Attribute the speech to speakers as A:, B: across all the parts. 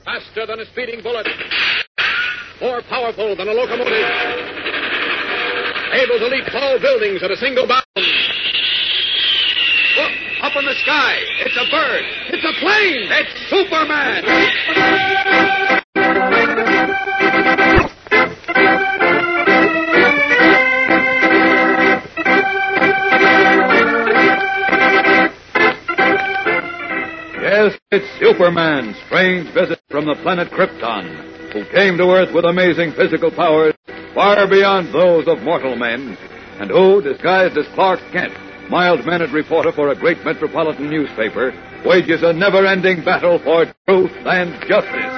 A: Faster than a speeding bullet. More powerful than a locomotive. Able to leap tall buildings at a single bound. Look, up in the sky. It's a bird. It's a plane. It's Superman.
B: Yes, it's Superman, strange visit from the planet Krypton, who came to Earth with amazing physical powers far beyond those of mortal men, and who, disguised as Clark Kent, mild-mannered reporter for a great metropolitan newspaper, wages a never-ending battle for truth and justice.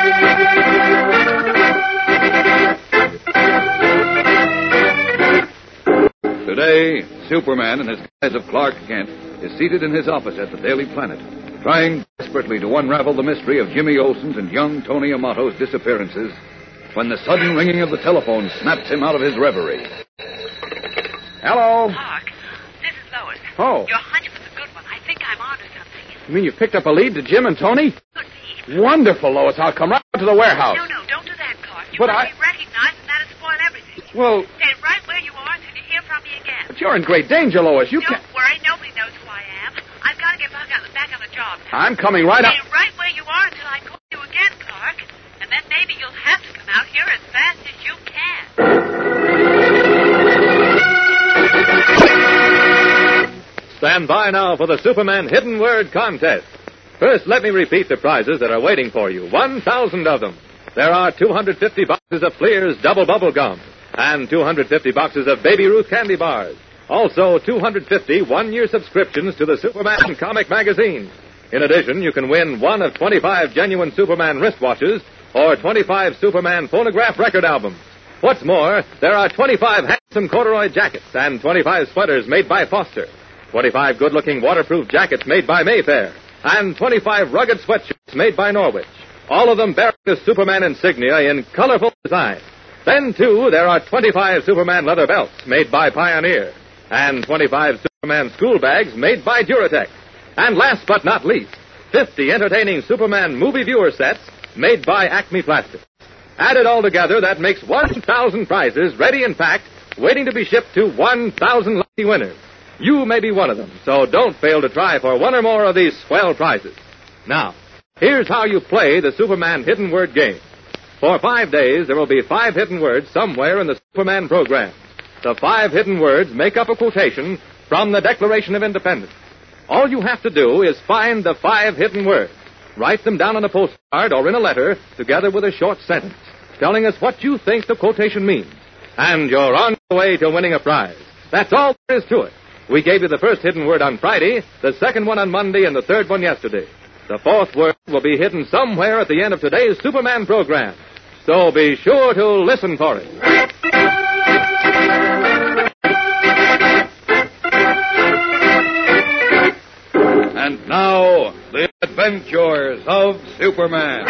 B: Today, Superman, in his guise of Clark Kent, is seated in his office at the Daily Planet, trying desperately to unravel the mystery of Jimmy Olsen's and young Tony Amato's disappearances, when the sudden ringing of the telephone snaps him out of his reverie.
A: Hello?
C: Clark, this is Lois.
A: Oh.
C: Your hunch was a good one. I think I'm onto something.
A: You mean you picked up a lead to Jim and Tony?
C: Could be.
A: Wonderful, Lois. I'll come right to the warehouse.
C: No, don't do that, Clark. You
A: But
C: won't be recognized, and that'll spoil everything.
A: Well,
C: Stay right where you are until you hear from me again.
A: but you're in great danger, Lois. You
C: Don't
A: can't...
C: worry. Nobody knows who I am. I've got to get back on the job now.
A: I'm coming right up.
C: Stay right where you are until I call you again, Clark. And then maybe you'll have to come out here as fast as you can.
D: Stand by now for the Superman Hidden Word Contest. First, let me repeat the prizes that are waiting for you. 1,000 of them. There are 250 boxes of Fleer's Double Bubble Gum and 250 boxes of Baby Ruth candy bars. Also, 250 one-year subscriptions to the Superman comic magazine. In addition, you can win one of 25 genuine Superman wristwatches or 25 Superman phonograph record albums. What's more, there are 25 handsome corduroy jackets and 25 sweaters made by Foster, 25 good-looking waterproof jackets made by Mayfair, and 25 rugged sweatshirts made by Norwich. All of them bearing the Superman insignia in colorful design. Then, too, there are 25 Superman leather belts made by Pioneer, and 25 Superman school bags made by Duratex. And last but not least, 50 entertaining Superman movie viewer sets made by Acme Plastics. Added all together, that makes 1,000 prizes ready and packed, waiting to be shipped to 1,000 lucky winners. You may be one of them, so don't fail to try for one or more of these swell prizes. Now, here's how you play the Superman Hidden Word game. For 5 days, there will be 5 hidden words somewhere in the Superman program. The 5 hidden words make up a quotation from the Declaration of Independence. All you have to do is find the 5 hidden words. Write them down on a postcard or in a letter, together with a short sentence, telling us what you think the quotation means. And you're on the way to winning a prize. That's all there is to it. We gave you the first hidden word on Friday, the second one on Monday, and the third one yesterday. The 4th word will be hidden somewhere at the end of today's Superman program. So be sure to listen for it.
B: And now, the adventures of Superman.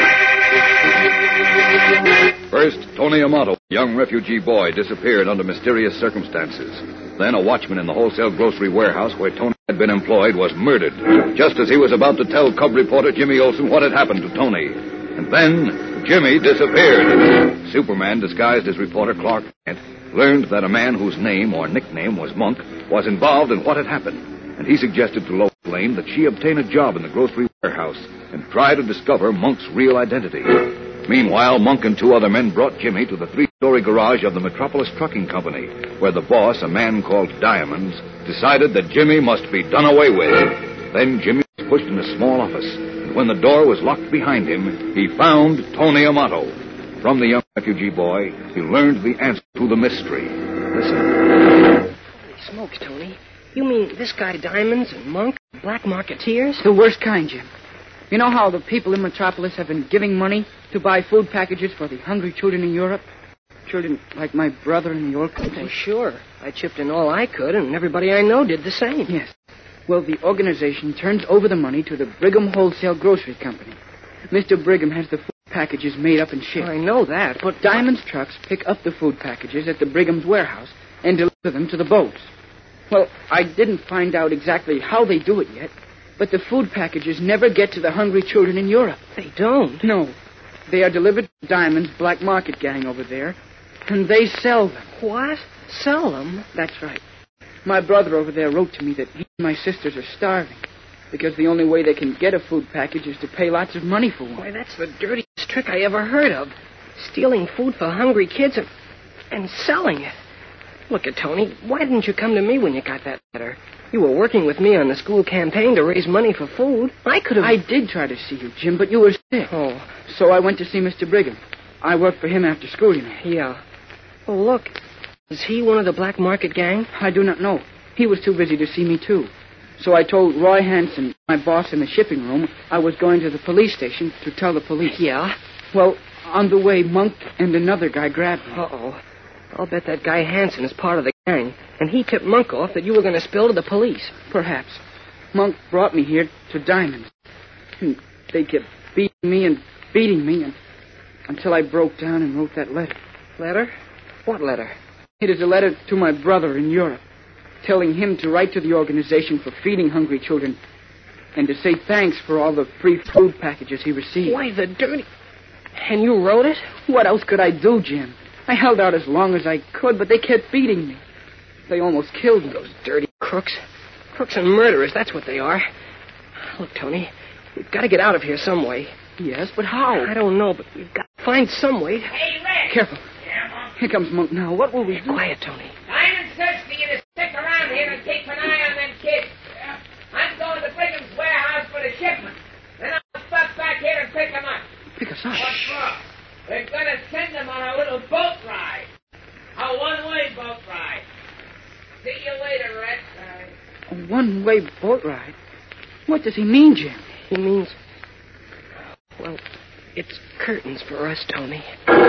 B: First, Tony Amato, a young refugee boy, disappeared under mysterious circumstances. Then a watchman in the wholesale grocery warehouse where Tony had been employed was murdered, just as he was about to tell cub reporter Jimmy Olsen what had happened to Tony. And then, Jimmy disappeared. Superman, disguised as reporter Clark Kent, learned that a man whose name or nickname was Monk was involved in what had happened, and he suggested to Lois Lane that she obtain a job in the grocery warehouse and try to discover Monk's real identity. Meanwhile, Monk and 2 other men brought Jimmy to the 3-story garage of the Metropolis Trucking Company, where the boss, a man called Diamonds, decided that Jimmy must be done away with. Then Jimmy was pushed in a small office, and when the door was locked behind him, he found Tony Amato. From the young refugee boy, he learned the answer to the mystery. Listen.
E: Holy smokes, Tony. You mean this guy Diamonds and Monk, black marketeers?
F: The worst kind, Jim. You know how the people in Metropolis have been giving money to buy food packages for the hungry children in Europe? Children like my brother in the old country?
E: Oh, sure. I chipped in all I could, and everybody I know did the same.
F: Yes. Well, the organization turns over the money to the Brigham Wholesale Grocery Company. Mr. Brigham has the food packages made up and shipped.
E: I know that, but...
F: Diamond's trucks pick up the food packages at the Brigham's warehouse and deliver them to the boats. Well, I didn't find out exactly how they do it yet, But the food packages never get to the hungry children in Europe.
E: They don't.
F: No. They are delivered to Diamond's black market gang over there, and they sell them.
E: What? Sell them?
F: That's right. My brother over there wrote to me that he and my sisters are starving because the only way they can get a food package is to pay lots of money for one.
E: Boy, that's the dirtiest trick I ever heard of. Stealing food for hungry kids and selling it. Look at Tony. Why didn't you come to me when you got that letter? You were working with me on the school campaign to raise money for food. I could have...
F: I did try to see you, Jim, but you were sick.
E: Oh.
F: So I went to see Mr. Brigham. I work for him after school, you know.
E: Yeah. Oh, look. Is he one of the black market gang?
F: I do not know. He was too busy to see me, too. So I told Roy Hanson, my boss in the shipping room, I was going to the police station to tell the police.
E: Yeah?
F: Well, on the way, Monk and another guy grabbed me.
E: Uh-oh. I'll bet that guy Hanson is part of the gang, and he tipped Monk off that you were going to spill to the police.
F: Perhaps. Monk brought me here to Diamond. And they kept beating me and until I broke down and wrote that letter.
E: Letter? What letter?
F: It is a letter to my brother in Europe, telling him to write to the organization for feeding hungry children and to say thanks for all the free food packages he received.
E: Why, the dirty... And you wrote it?
F: What else could I do, Jim? I held out as long as I could, but they kept beating me. They almost killed me.
E: Those dirty crooks. Crooks and murderers, that's what they are. Look, Tony, we've got to get out of here some way.
F: Yes, but how?
E: I don't know, but we've got to find some way.
G: Hey, Red!
F: Careful.
G: Yeah, Mom?
F: Here comes Monk now. What will we do?
E: Quiet, Tony.
G: Diamond says for you to stick around here and keep an eye on them kids. I'm going to Brigham's warehouse for the shipment. Then I'll stop back here and pick them up.
F: Pick us up.
G: What for? They're going to send them on a little boat ride. A one-way boat ride. See you later, Red.
F: A one-way boat ride? What does he mean, Jim?
E: He means... Well, it's curtains for us, Tony.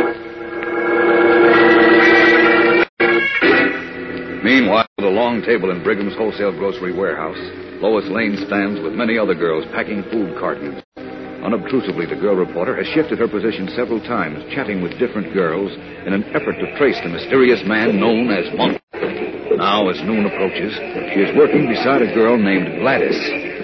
B: Meanwhile, at a long table in Brigham's wholesale grocery warehouse, Lois Lane stands with many other girls packing food cartons. Unobtrusively, the girl reporter has shifted her position several times, chatting with different girls in an effort to trace the mysterious man known as Monk. Now, as noon approaches, she is working beside a girl named Gladys.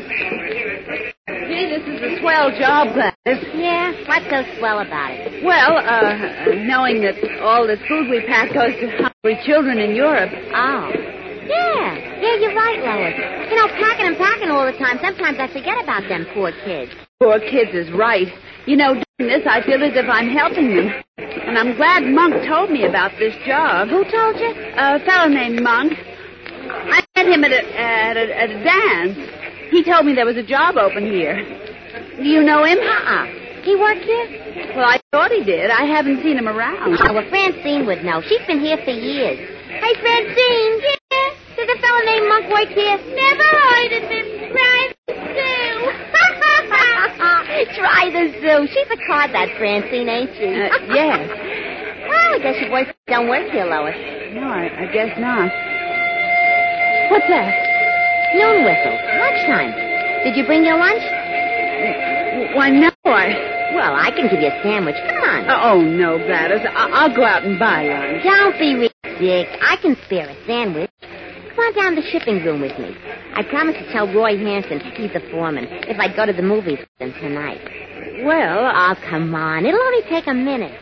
H: Gee, this is a swell job, Gladys.
I: Yeah? What's so swell about it?
H: Well, knowing that all this food we pack goes to hungry children in Europe.
I: Oh. Yeah, you're right, Lois. You know, packing all the time, sometimes I forget about them poor kids.
H: Poor kids is right. You know, doing this, I feel as if I'm helping them. And I'm glad Monk told me about this job.
I: Who told you?
H: A fellow named Monk. I met him at a dance. He told me there was a job open here. Do you know him?
I: He work here?
H: Well, I thought he did. I haven't seen him around.
I: Oh, well, Francine would know. She's been here for years. Hey, Francine. Yeah? Does a fellow named Monk work here? Never heard of him. Try the zoo. Try the zoo. She's a card, that Francine, ain't she?
H: Yes.
I: Well, I guess your boyfriend don't work here, Lois.
H: No, I guess not. What's that?
I: Noon whistle. Lunchtime. Did you bring your lunch?
H: Why, no,
I: Well, I can give you a sandwich. Come on.
H: Oh, no, Gladys. I'll go out and buy lunch.
I: Don't be sick. I can spare a sandwich. Come on down to the shipping room with me. I promised to tell Roy Hanson, he's the foreman, if I'd go to the movies with him tonight.
H: Well,
I: Oh, come on. It'll only take a minute.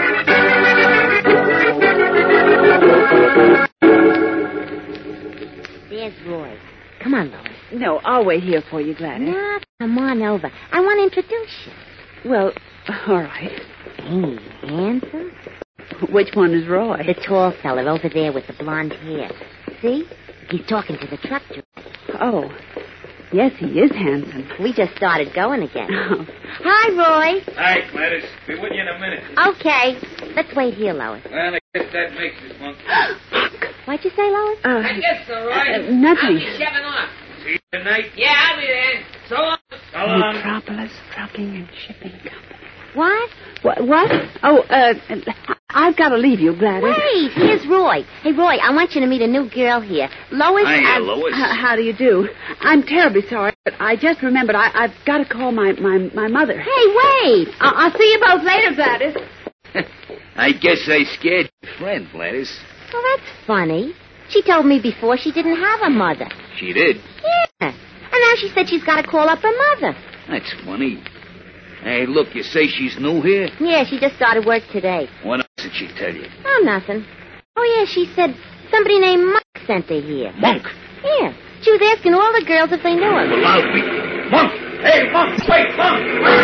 I: There's Roy. Come on, Lois.
H: no, I'll wait here for you, Gladys.
I: No, come on over. I want to introduce you.
H: Well, all right.
I: Hey, handsome.
H: Which one is Roy?
I: The tall fella over there with the blonde hair. See? He's talking to the truck driver.
H: Oh, yes, he is handsome.
I: We just started going again.
H: Oh.
I: Hi, Roy.
A: Hi, Gladys. Be with you in a minute.
I: Okay. Let's wait here, Lois.
A: Well, I guess that makes it, Monk.
I: What'd you say, Lois?
G: I guess so, Roy.
H: Nothing.
G: I'll be shoving off.
A: See you tonight.
G: Yeah, I'll be there. So long.
A: So long.
H: Metropolis Trucking and Shipping Company.
I: What?
H: What? Oh, I've got to leave you, Gladys.
I: Wait, here's Roy. Hey, Roy, I want you to meet a new girl here. Lois.
A: Hiya, Lois.
H: How do you do? I'm terribly sorry, but I just remembered I've got to call my mother.
I: Hey, wait.
H: I'll see you both later, Gladys.
A: I guess I scared your friend, Gladys.
I: Well, that's funny. She told me before she didn't have a mother.
A: She did.
I: Yeah. And now Now she said she's got to call up her mother.
J: That's funny. Hey, look, you say she's new here?
I: Yeah, she just started work today.
J: What else did she tell you?
I: Oh, nothing. Oh, yeah, she said somebody named Monk sent her here.
J: Monk?
I: Yeah. She was asking all the girls if they knew him.
J: Well, I'll be... Monk! Hey, Monk! Wait, Monk!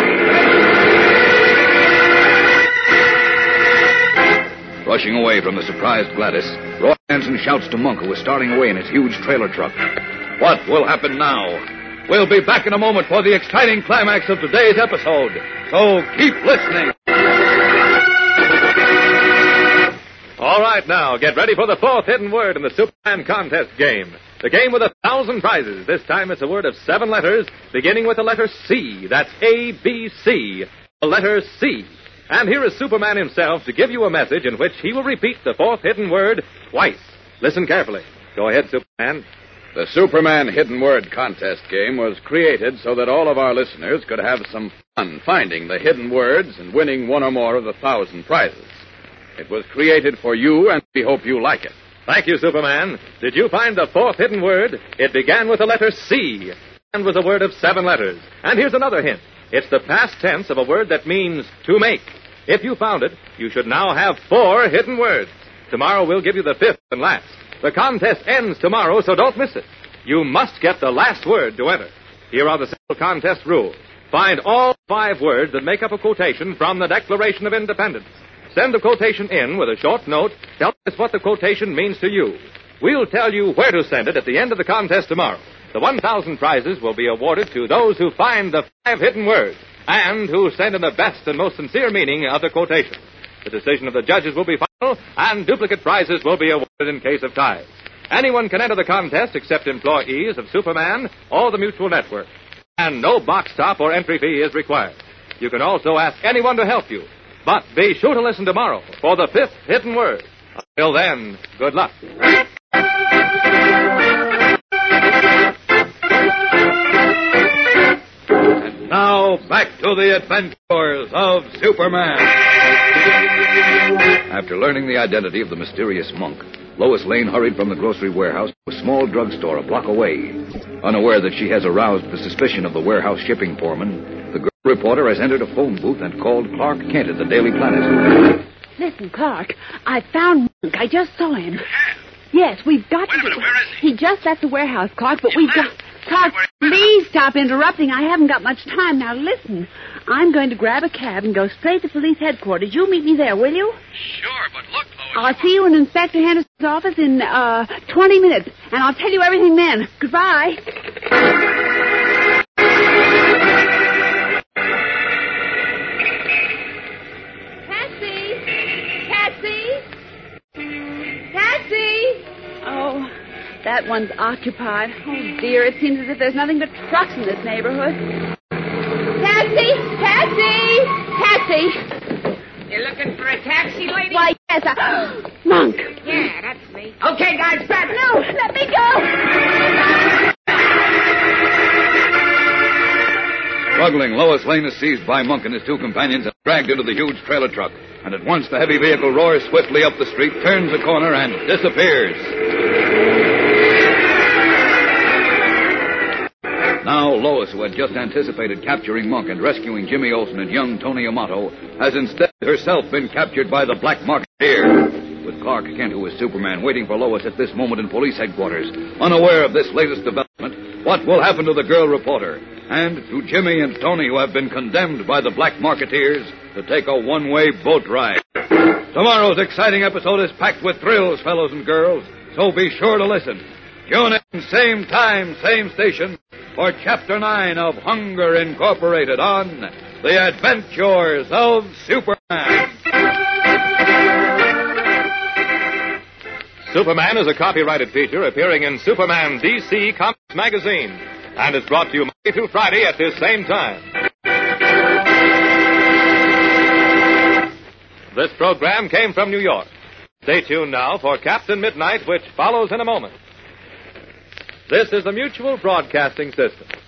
B: Rushing away from the surprised Gladys, Roy Hanson shouts to Monk, who is starting away in his huge trailer truck. What will happen now? We'll be back in a moment for the exciting climax of today's episode. So keep listening.
D: All right, now, get ready for the fourth hidden word in the Superman contest game. The game with 1,000 prizes. This time it's a word of 7 letters, beginning with the letter C. That's A-B-C. The letter C. And here is Superman himself to give you a message in which he will repeat the fourth hidden word twice. Listen carefully. Go ahead, Superman.
A: The Superman Hidden Word Contest game was created so that all of our listeners could have some fun finding the hidden words and winning one or more of the 1,000 prizes. It was created for you, and we hope you like it.
D: Thank you, Superman. Did you find the fourth hidden word? It began with the letter C and was a word of 7 letters. And here's another hint. It's the past tense of a word that means to make. If you found it, you should now have 4 hidden words. Tomorrow we'll give you the 5th and last. The contest ends tomorrow, so don't miss it. You must get the last word to enter. Here are the simple contest rules. Find all 5 words that make up a quotation from the Declaration of Independence. Send the quotation in with a short note telling us what the quotation means to you. We'll tell you where to send it at the end of the contest tomorrow. The 1,000 prizes will be awarded to those who find the 5 hidden words and who send in the best and most sincere meaning of the quotation. The decision of the judges will be final, and duplicate prizes will be awarded in case of ties. Anyone can enter the contest except employees of Superman or the Mutual Network. And no box top or entry fee is required. You can also ask anyone to help you. But be sure to listen tomorrow for the 5th hidden word. Until then, good luck.
B: And now, back to the adventures of Superman. After learning the identity of the mysterious Monk, Lois Lane hurried from the grocery warehouse to a small drugstore a block away. Unaware that she has aroused the suspicion of the warehouse shipping foreman, the girl reporter has entered a phone booth and called Clark Kent at the Daily Planet.
H: Listen, Clark, I found Monk. I just saw him. Yes, we've got to...
A: Wait a minute, where is he?
H: He just left the warehouse, Clark, but we've got... Clark, please stop interrupting. I haven't got much time. Now, listen. I'm going to grab a cab and go straight to police headquarters. You meet me there, will you?
A: Sure, but look, Lois.
H: I'll see you in Inspector Henderson's office in 20 minutes, and I'll tell you everything then. Goodbye. Patsy! Oh, that one's occupied. Oh, dear, it seems as if there's nothing but trucks in this neighborhood. Patsy!
G: You looking for a taxi, lady?
H: Why, yes, Monk!
G: Yeah, that's me. Okay, guys, grab it.
H: No, let me go!
B: Struggling, Lois Lane is seized by Monk and his 2 companions and dragged into the huge trailer truck. And at once the heavy vehicle roars swiftly up the street, turns a corner, and disappears. Now, Lois, who had just anticipated capturing Monk and rescuing Jimmy Olsen and young Tony Amato, has instead herself been captured by the Black Marketeer. With Clark Kent, who is Superman, waiting for Lois at this moment in police headquarters, unaware of this latest development, what will happen to the girl reporter? And to Jimmy and Tony, who have been condemned by the Black Marketeers to take a one-way boat ride. Tomorrow's exciting episode is packed with thrills, fellows and girls, so be sure to listen. Tune in, same time, same station, for Chapter 9 of Hunger Incorporated on The Adventures of Superman.
D: Superman is a copyrighted feature appearing in Superman DC Comics magazine and is brought to you Monday through Friday at this same time. This program came from New York. Stay tuned now for Captain Midnight, which follows in a moment. This is the Mutual Broadcasting System.